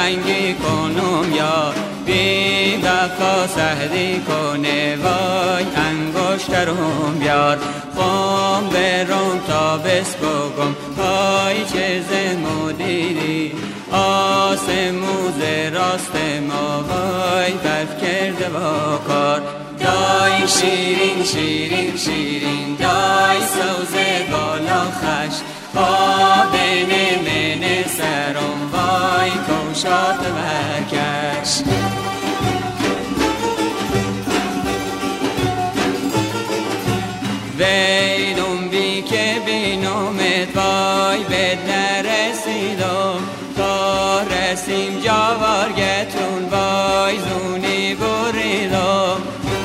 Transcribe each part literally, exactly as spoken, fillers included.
تنگی کنم یا بی وفا سهری کنه وای انگشترم بیار خم برم تا بس بگم های چه مدیری آسموز راست ما وای بد کرده با کار دای شیرین شیرین شیرین دای سوزه بالا خش آب نمن سرم وای کوشات برکش ویلم بی که بینمت وای بد نرسیدم تا رسیم جاوارگتون وای زونی بریدم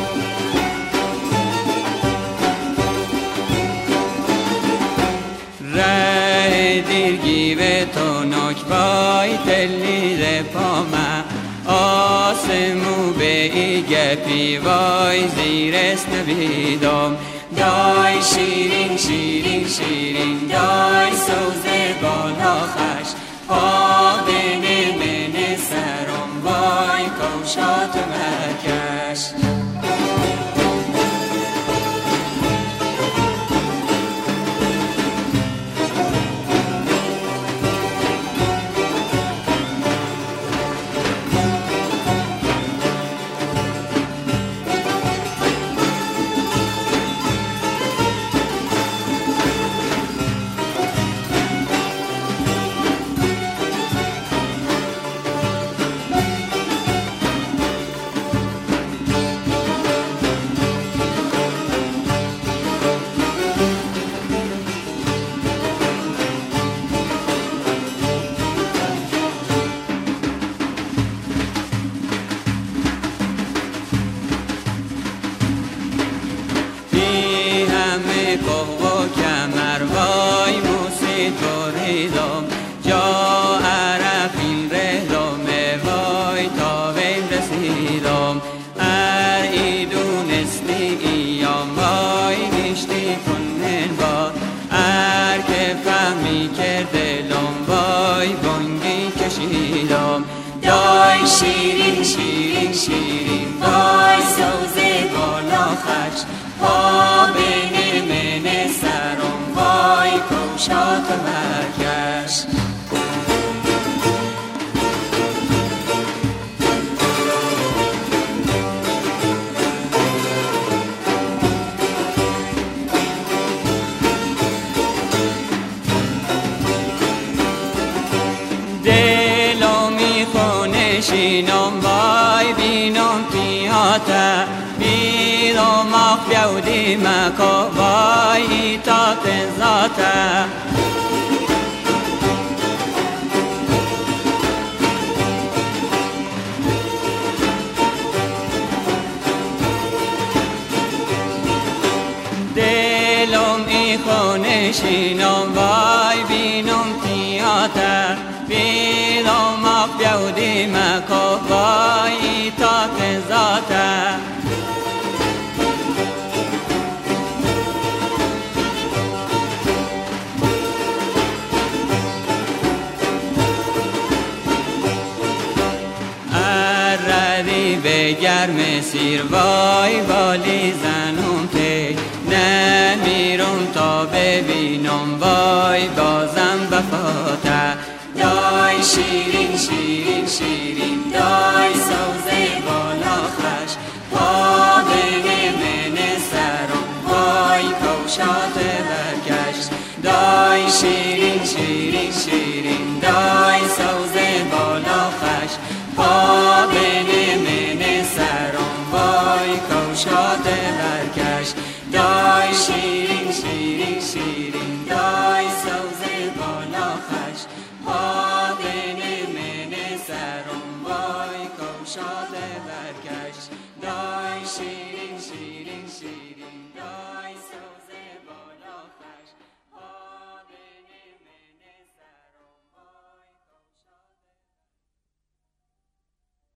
ره دیرگی به تو نک وای تلیده پامه آسمو به ای گپی وای زیرست نبیدم دای شیرین شیرین شیرین دای سوزه بالا خش آب نمن سرم وای کوشات مرکش و کمر وای موسی توریدم جا عرفین رهدم وای تا ویم رسیدم ار ای دونستی ایام وای نشتی کنن با ار که فهمی کرده دلم وای بانگی کشیدم دای شیرین شیرین شیرین وای سوزه بالا خش آب نمن سرم وای کوشات مرکش دلو میخونه شینم وای بینم پیاته بیرم اخ بیودی مکا وای تا تنزاته دلم ای خونه شینم وای بینم پیاته بیرم اخ بیودی مکا وای تا تنزاته به گرم سیر وای والی زنم پی نمیرم تا ببینم وای بازم وفاته دای شیرین شیرین شیرین دای سوزه بالا خش